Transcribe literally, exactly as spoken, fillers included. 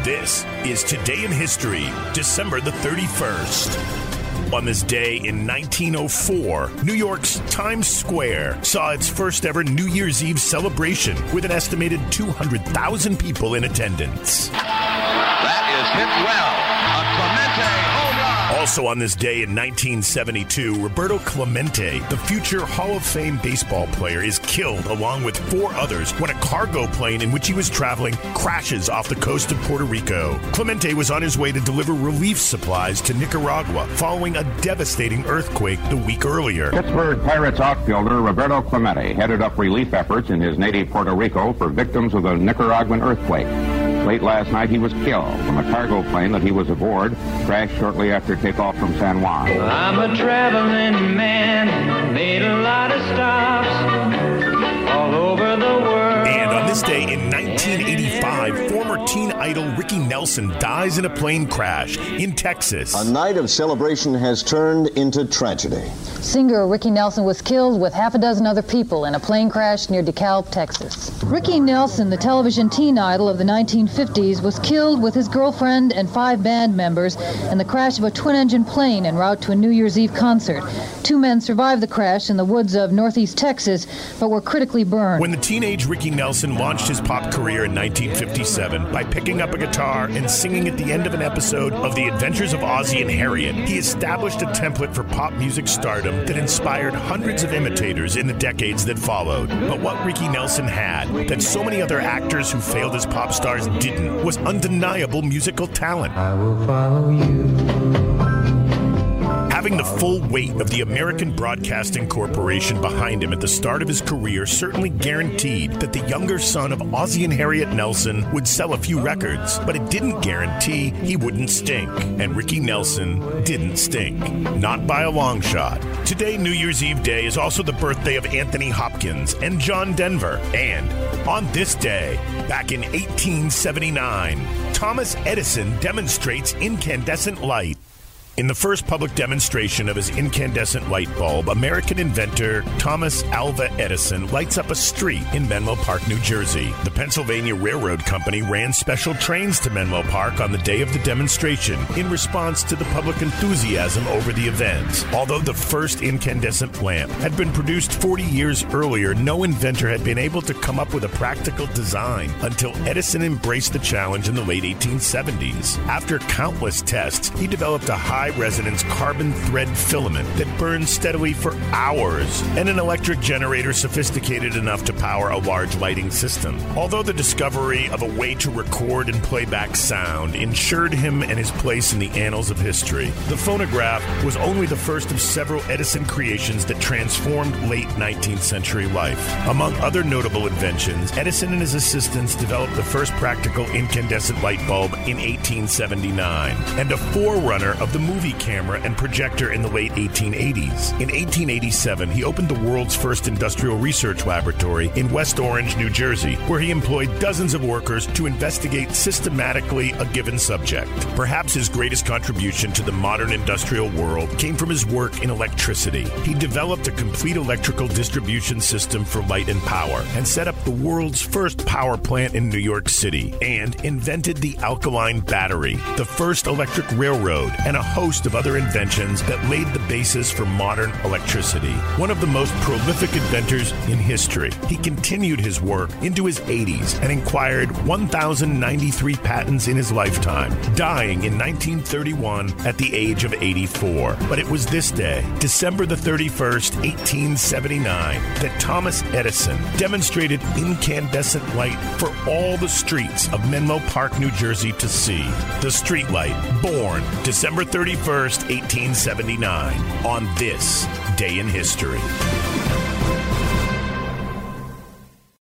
This is Today in History, December the thirty-first. On this day in nineteen oh four, New York's Times Square saw its first ever New Year's Eve celebration with an estimated two hundred thousand people in attendance. That is hit well. A Clemente home run. Also on this day in nineteen seventy-two, Roberto Clemente, the future Hall of Fame baseball player, is killed along with four others when a cargo plane in which he was traveling crashes off the coast of Puerto Rico. Clemente was on his way to deliver relief supplies to Nicaragua following a devastating earthquake the week earlier. Pittsburgh Pirates outfielder Roberto Clemente headed up relief efforts in his native Puerto Rico for victims of the Nicaraguan earthquake. Late last night, he was killed when a cargo plane that he was aboard crashed shortly after takeoff from San Juan. I'm a traveling man, made a lot of stops all over the world. And on this day in nineteen eighty-five, former teen idol Ricky Nelson dies in a plane crash in Texas. A night of celebration has turned into tragedy. Singer Ricky Nelson was killed with half a dozen other people in a plane crash near DeKalb, Texas. Ricky Nelson, the television teen idol of the nineteen fifties, was killed with his girlfriend and five band members in the crash of a twin-engine plane en route to a New Year's Eve concert. Two men survived the crash in the woods of northeast Texas, but were critically burned. When the teenage Ricky Nelson launched his pop career in nineteen fifty-seven by picking up a guitar and singing at the end of an episode of The Adventures of Ozzie and Harriet, he established a template for pop music stardom that inspired hundreds of imitators in the decades that followed. But what Ricky Nelson had that so many other actors who failed as pop stars didn't was undeniable musical talent. I will follow you. Having the full weight of the American Broadcasting Corporation behind him at the start of his career certainly guaranteed that the younger son of Ozzie and Harriet Nelson would sell a few records, but it didn't guarantee he wouldn't stink. And Ricky Nelson didn't stink. Not by a long shot. Today, New Year's Eve Day, is also the birthday of Anthony Hopkins and John Denver. And on this day, back in eighteen seventy-nine, Thomas Edison demonstrates incandescent light. In the first public demonstration of his incandescent light bulb, American inventor Thomas Alva Edison lights up a street in Menlo Park, New Jersey. The Pennsylvania Railroad Company ran special trains to Menlo Park on the day of the demonstration in response to the public enthusiasm over the event. Although the first incandescent lamp had been produced forty years earlier, no inventor had been able to come up with a practical design until Edison embraced the challenge in the late eighteen seventies. After countless tests, he developed a high resonance carbon thread filament that burns steadily for hours, and an electric generator sophisticated enough to power a large lighting system. Although the discovery of a way to record and play back sound ensured him and his place in the annals of history, the phonograph was only the first of several Edison creations that transformed late nineteenth century life. Among other notable inventions, Edison and his assistants developed the first practical incandescent light bulb in eighteen seventy-nine, and a forerunner of the movie camera and projector in the late eighteen eighties. In eighteen eighty-seven, he opened the world's first industrial research laboratory in West Orange, New Jersey, where he employed dozens of workers to investigate systematically a given subject. Perhaps his greatest contribution to the modern industrial world came from his work in electricity. He developed a complete electrical distribution system for light and power, and set up the world's first power plant in New York City, and invented the alkaline battery, the first electric railroad, and a host of other inventions that laid the basis for modern electricity. One of the most prolific inventors in history, he continued his work into his eighties and acquired one thousand ninety-three patents in his lifetime, dying in nineteen thirty-one at the age of eighty-four. But it was this day, December the thirty-first, eighteen seventy-nine, that Thomas Edison demonstrated incandescent light for all the streets of Menlo Park, New Jersey to see. The street light, born December thirty-first, eighteen seventy-nine, on this day in history.